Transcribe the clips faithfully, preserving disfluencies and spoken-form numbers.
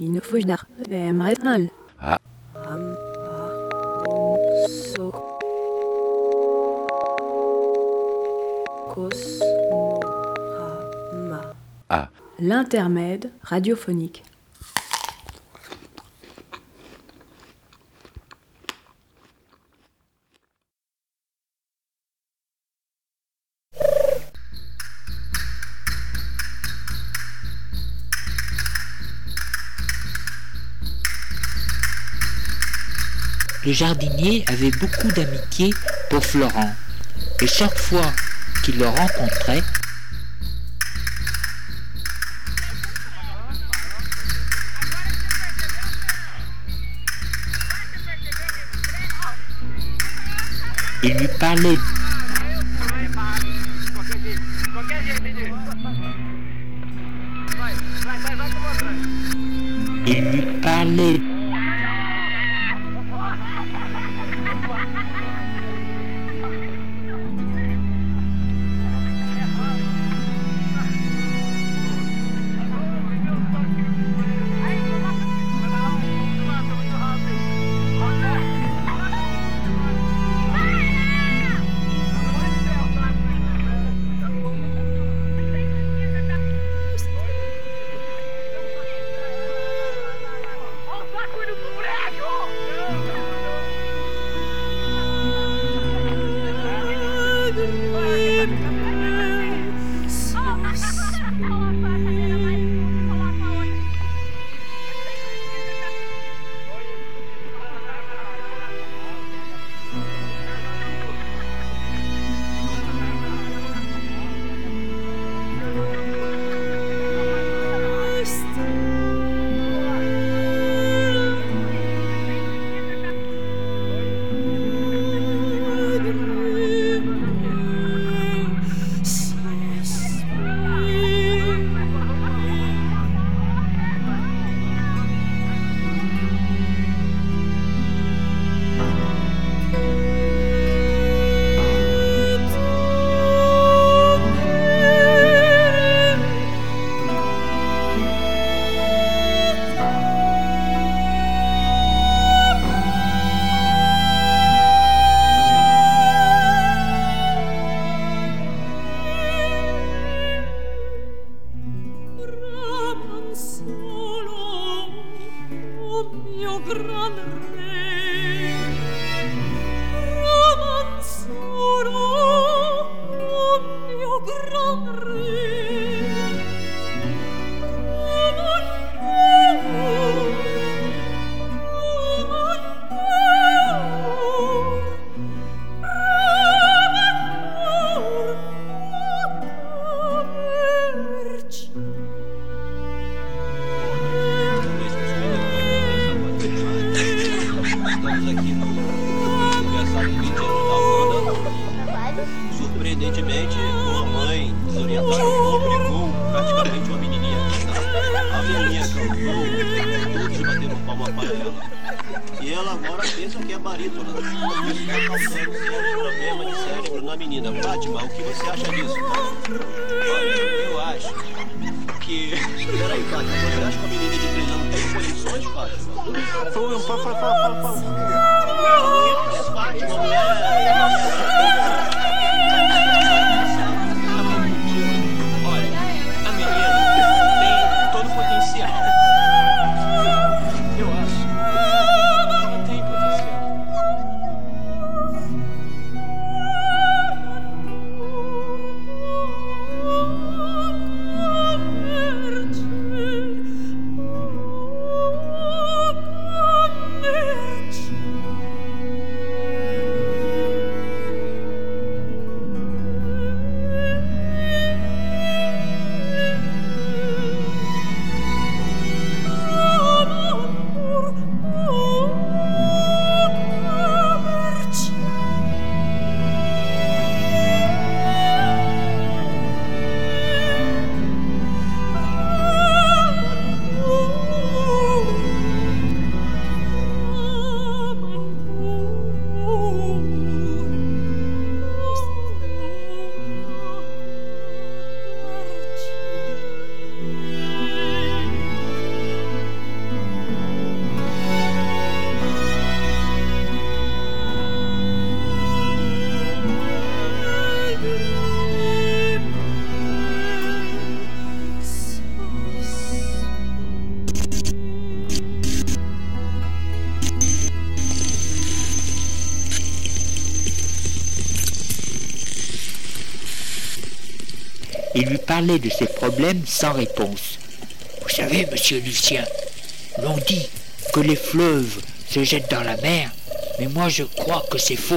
Il nous faut dar. Emret mal. Ah. Am, a, on, so. Kos, no, ha, ma. Ah. L'intermède radiophonique. Le jardinier avait beaucoup d'amitié pour Florent, et chaque fois qu'il le rencontrait, il lui parlait. Il lui parlait. Surpreendentemente, uma mãe desorientada obrigou praticamente uma menininha a cantar. A menininha cantou, todos bateram palma para ela. E ela agora pensa que é barítona. Isso está causando sérios problemas de cérebro na menina. Fátima, o que você acha disso? Olha, eu acho que... Peraí, Fátima, você acha que a menina de três anos tem condições, Fátima? Foi um pá, pá, pá, pá, pá. É Fátima, mulher. et lui parlait de ses problèmes sans réponse. « Vous savez, monsieur Lucien, l'on dit que les fleuves se jettent dans la mer, mais moi je crois que c'est faux. »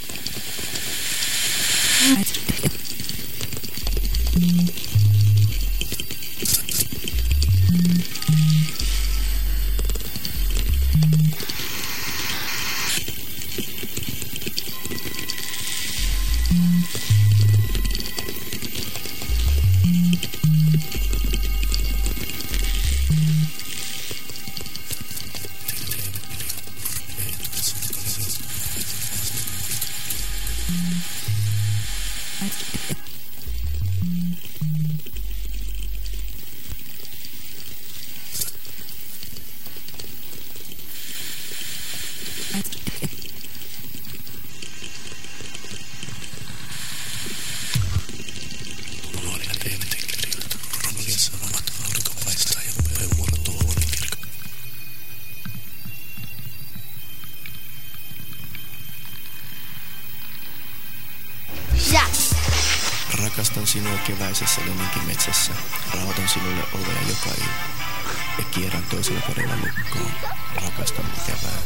Rakastan sinua keväisessä lemminkimetsässä. Raotan sinulle ovea joka ilta. Ja kierrän toisella kädellä lukkoon. Rakastan ikävää.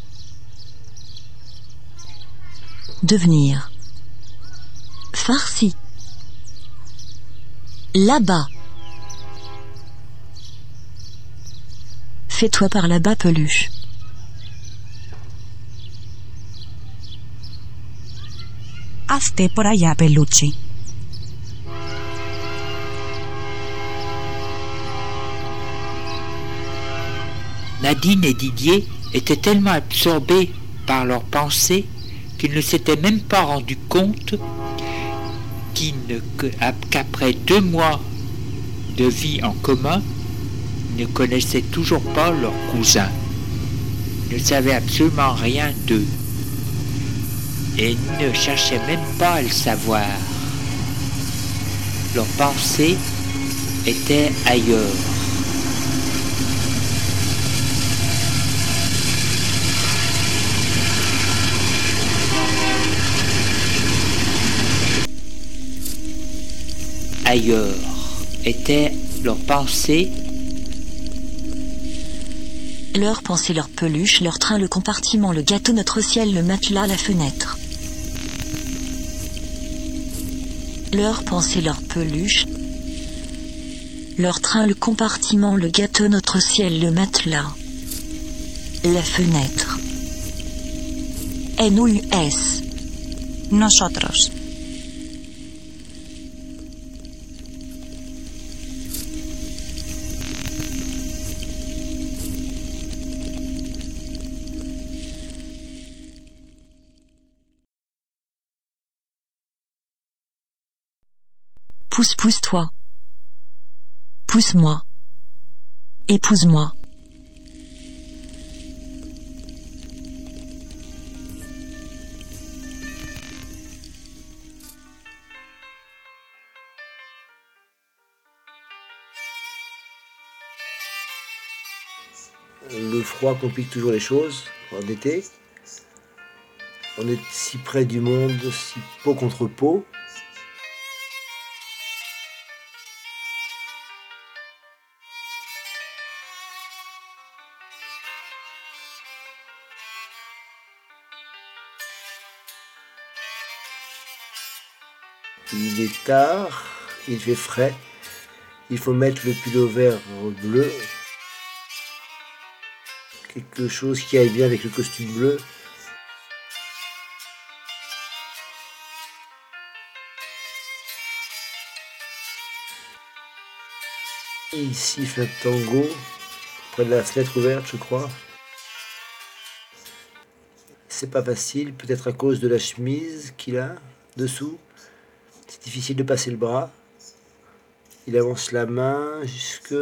Devenir. Farci. Là-bas. Fais-toi par là-bas, peluche. Hazte por allá, peluche. Nadine et Didier étaient tellement absorbés par leurs pensées qu'ils ne s'étaient même pas rendus compte qu'ils ne, qu'après deux mois de vie en commun, ils ne connaissaient toujours pas leur cousin. Ils ne savaient absolument rien d'eux et ne cherchaient même pas à le savoir. Leurs pensées étaient ailleurs. Ailleurs étaient leurs pensées. Leurs pensées, leurs peluches, leur train, le compartiment, le gâteau, notre ciel, le matelas, la fenêtre. Leurs pensées, leurs peluches, leur train, le compartiment, le gâteau, notre ciel, le matelas, la fenêtre. N U S. Nosotros. Pousse, pousse-toi. Pousse-moi. Épouse-moi. Le froid complique toujours les choses en été. On est si près du monde, si peau contre peau. Il est tard, il fait frais, il faut mettre le pull-over bleu, quelque chose qui aille bien avec le costume bleu. Il siffle un tango près de la fenêtre ouverte, je crois. C'est pas facile, peut-être à cause de la chemise qu'il a dessous. C'est difficile de passer le bras. Il avance la main jusque...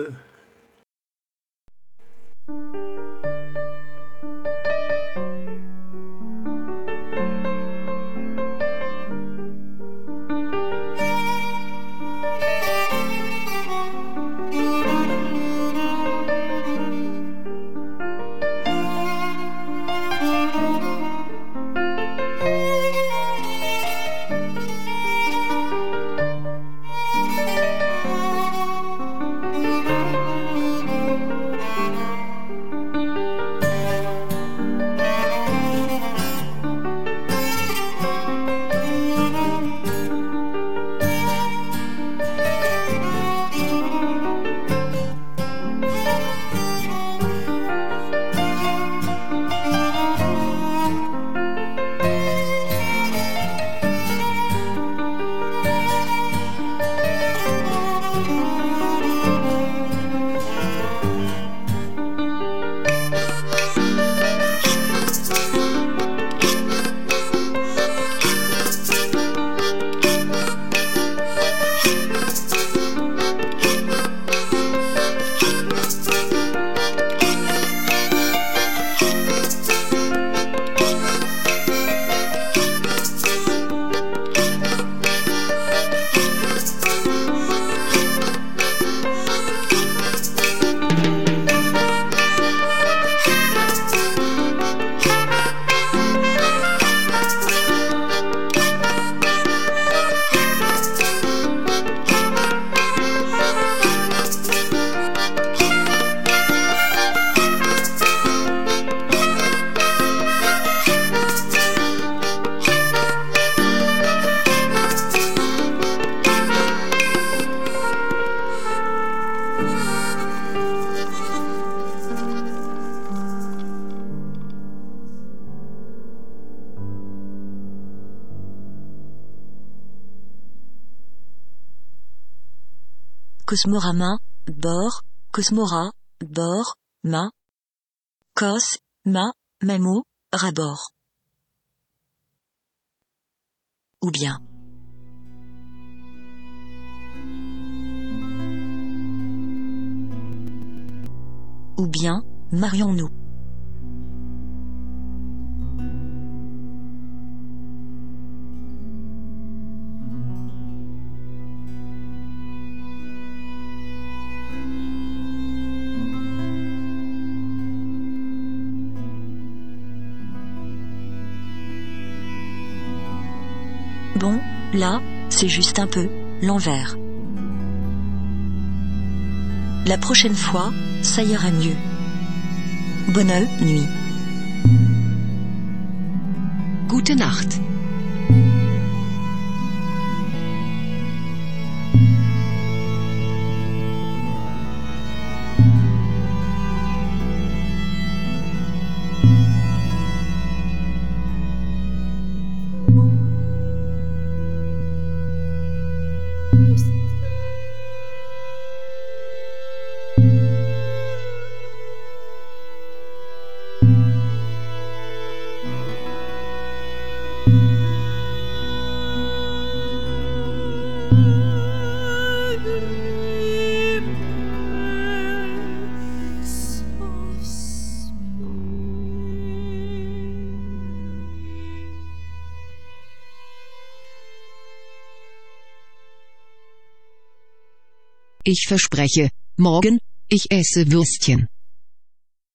Cosmorama, bord, Cosmora, bord, ma. Cos, ma, mamo, rabord. Ou bien. Ou bien, marions-nous. Bon, là, c'est juste un peu l'envers. La prochaine fois, ça ira mieux. Bonne nuit. Gute Nacht. Ich verspreche, morgen, ich esse Würstchen.